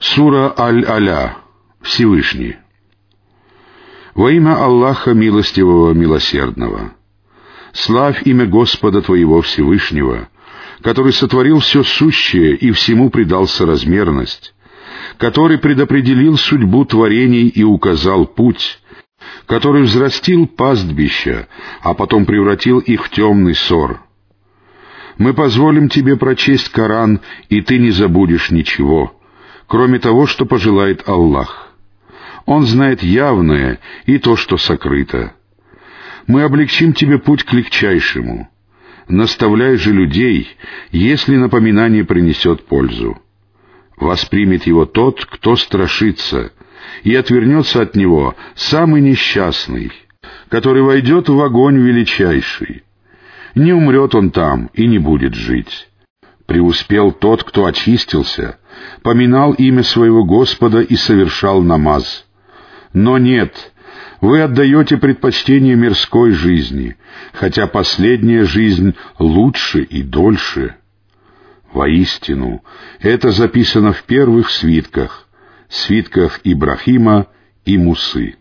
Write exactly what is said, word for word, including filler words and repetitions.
Сура Аль-Аля. Всевышний. Во имя Аллаха Милостивого Милосердного. Славь имя Господа твоего Всевышнего, который сотворил все сущее и всему придал соразмерность, который предопределил судьбу творений и указал путь, который взрастил пастбища, а потом превратил их в темный ссор. Мы позволим тебе прочесть Коран, и ты не забудешь ничего, кроме того, что пожелает Аллах. Он знает явное и то, что сокрыто. Мы облегчим тебе путь к легчайшему. Наставляй же людей, если напоминание принесет пользу. Воспримет его тот, кто страшится, и отвернется от него самый несчастный, который войдет в огонь величайший. Не умрет он там и не будет жить. Преуспел тот, кто очистился, поминал имя своего Господа и совершал намаз. Но нет, вы отдаете предпочтение мирской жизни, хотя последняя жизнь лучше и дольше. Воистину, это записано в первых свитках, свитках Ибрахима и Мусы.